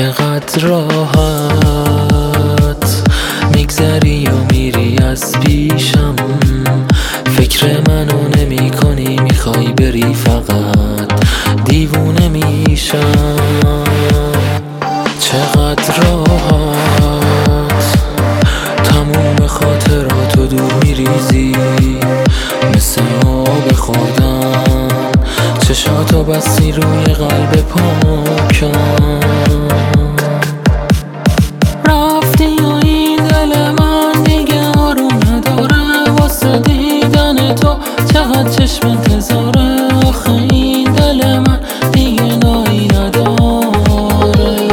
چقدر راحت میگذری و میری از پیشم، فکر منو نمی کنی، میخوای بری فقط دیوونه میشم. چقدر راحت تموم خاطراتو دور میریزی، مثل آب خوردن چشاتو بستی روی قلب پاکم. رفتی و این دل من دیگه آروم نداره، واسه دیدن تو چقدر چشم انتظاره. آخه این دل من دیگه نایی نداره.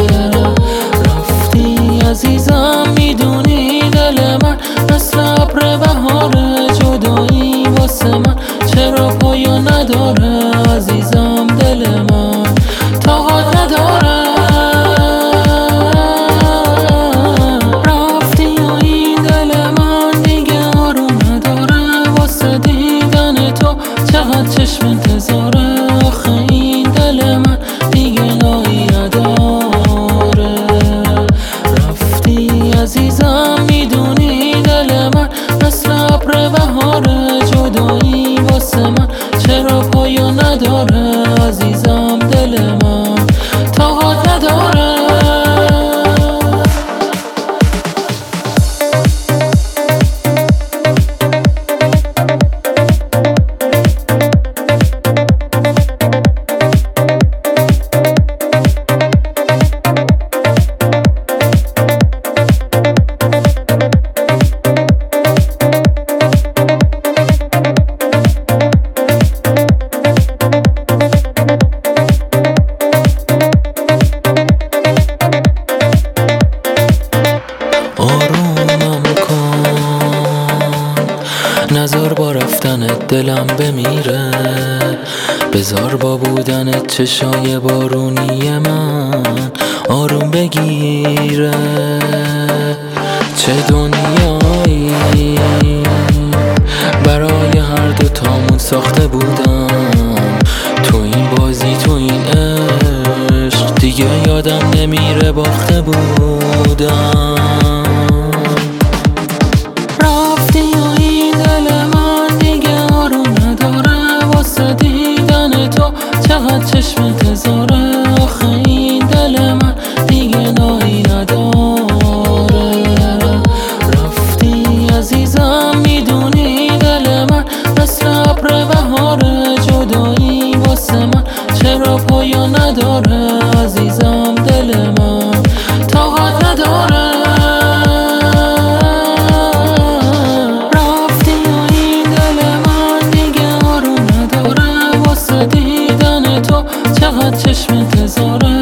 رفتی عزیزم، میدونی دل من مثل ابر بهاره، جدایی واسه من چرا پایان نداره. عزیزم دل من طاقت نداره. رفتی و این دل من دیگه آروم نداره، واسه دیدن تو چقدر چشم انتظاره. آخه این دل من دیگه نایی نداره. رفتی عزیزم، میدونی دل من مثل ابر بهاره، جدایی واسه من چرا پایان نداره. عزیزم دل من طاقت نداره. آرومم کن، نذار با رفتنت دلم بمیره، بذار با بودنت چشای بارونی من آروم بگیره. چه دنیایی برای هر دوتامون ساخته بودم، تو این بازی تو این عشق دیگه یادم نمیره باخته بودم. رفتی و این دل من دیگه آروم نداره، واسه دیدن تو چقدر چشم انتظاره. آخه این دل من دیگه نایی نداره. رفتی عزیزم، میدونی دل من مثل ابر بهاره، جدایی واسه من چرا پایان نداره. عزیزم دل من طاقت نداره. رفتی و این دل من دیگه آروم نداره، واسه دیدن تو چقدر چشم انتظاره.